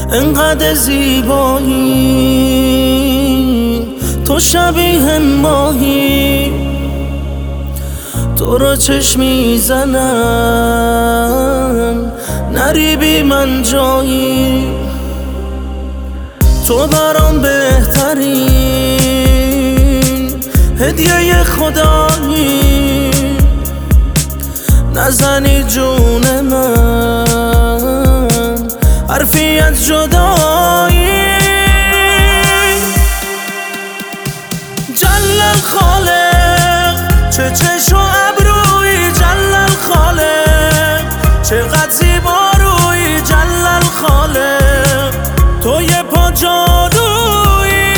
انقدر زیبایی، تو شبیه ماهی، تو رو چشم میزنم نری بی من جایی. تو برام بهترین هدیه خدایی، نزنی جون من حرفی از جدایی. جل الخالق چه چشم و ابرویی، جل الخالق چقدر زیبا رویی، جل الخالق تو یه پا جادویی.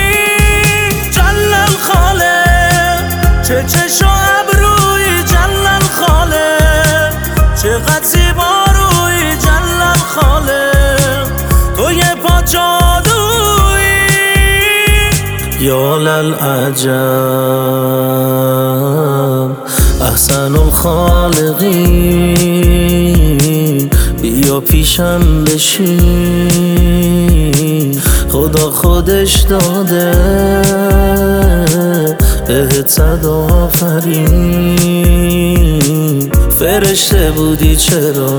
جل الخالق چه چشم و ابرویی، جل الخالق چقدر زیبا رویی، جل الخالق تو یه پا جادویی. یا للعجب احسن الخالقین، بیا پیشم بشین، خدا خودش داده بهت صد آفرین. فرشته بودی چرا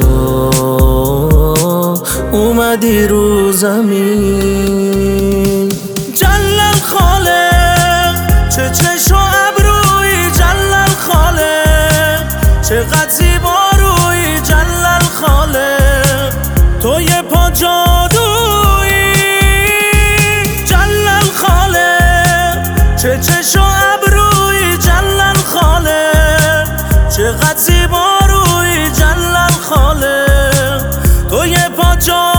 اومدی رو زمین. جل الخالق چه چشم و ابرویی، جل الخالق چقدر زیبا رویی، جل الخالق تو یه پا جادویی. جل الخالق چه چشم و ابرویی، جل الخالق چقدر زیبا رویی، جل الخالق تو یه پا جادویی.